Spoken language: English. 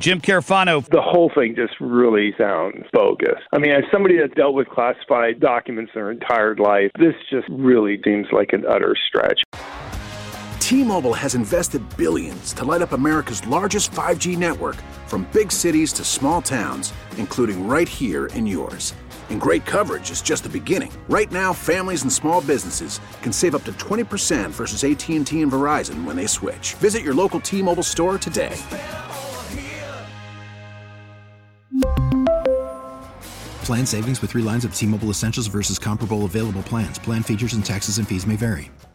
Jim Carafano. The whole thing just really sounds bogus. I mean, as somebody that dealt with classified documents their entire life, this just really seems like an utter stretch. T-Mobile has invested billions to light up America's largest 5G network, from big cities to small towns, including right here in yours. And great coverage is just the beginning. Right now, families and small businesses can save up to 20% versus AT&T and Verizon when they switch. Visit your local T-Mobile store today. Plan savings with 3 lines of T-Mobile Essentials versus comparable available plans. Plan features and taxes and fees may vary.